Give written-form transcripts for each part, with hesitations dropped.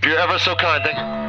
You're ever so kind. Thank you.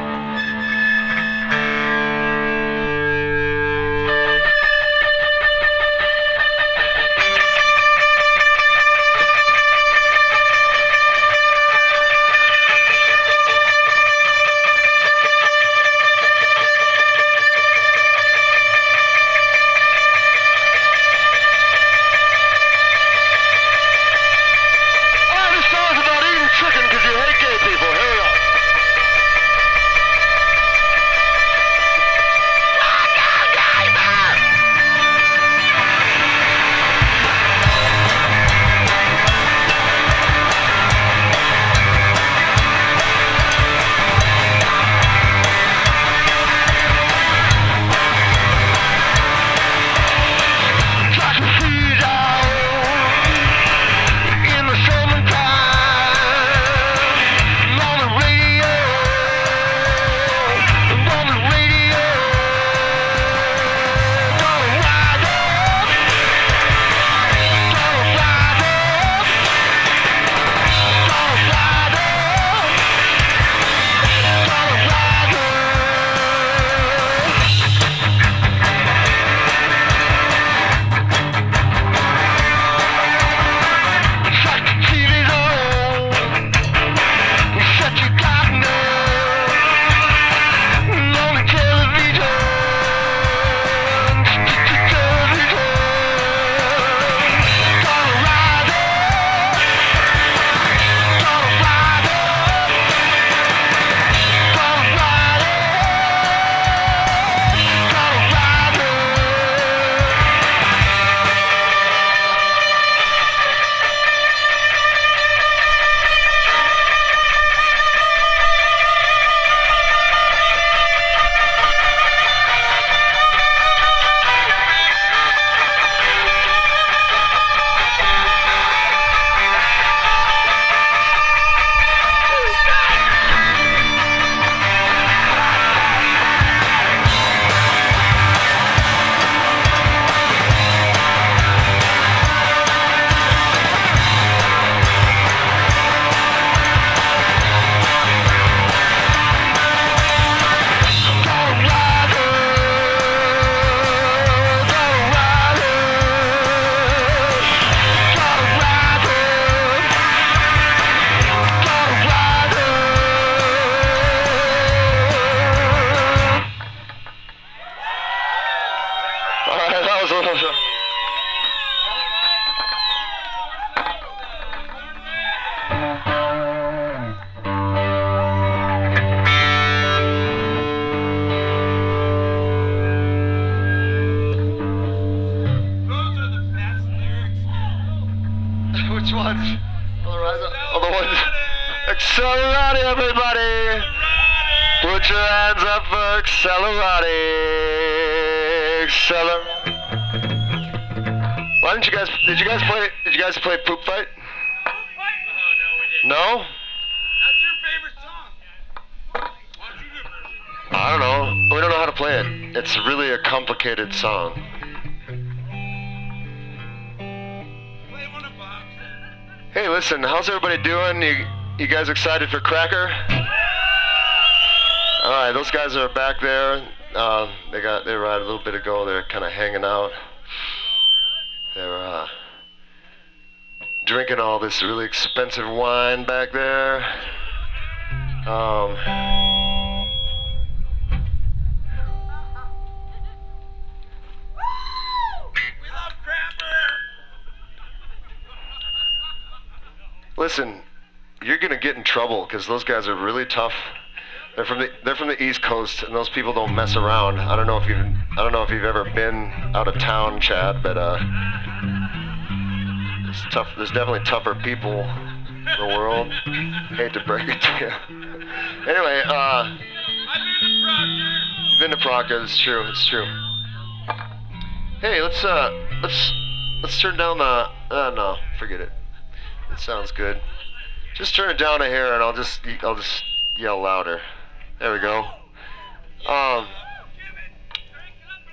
Which ones? All the ones. Accelerati, everybody! Put your hands up for Accelerati! Why didn't you guys? Did you guys play Poop Fight? Oh, no, we didn't. No? That's your favorite song. Why don't you do it? I don't know. We don't know how to play it. It's really a complicated song. Play one of Bob's. Hey, listen, how's everybody doing? You guys excited for Cracker? All right, those guys are back there. They were out a little bit ago. They're kind of hanging out. They're drinking all this really expensive wine back there. We love Crapper. Listen, you're gonna get in trouble because those guys are really tough. They're from the East Coast, and those people don't mess around. I don't know if you've ever been out of town, Chad, but it's tough. There's definitely tougher people in the world. Hate to break it to you. Anyway, I've been to Proctor. you've been to Proctor. It's true. It's true. Hey, let's turn down the. No, forget it. It sounds good. Just turn it down a hair, and I'll just yell louder. There we go.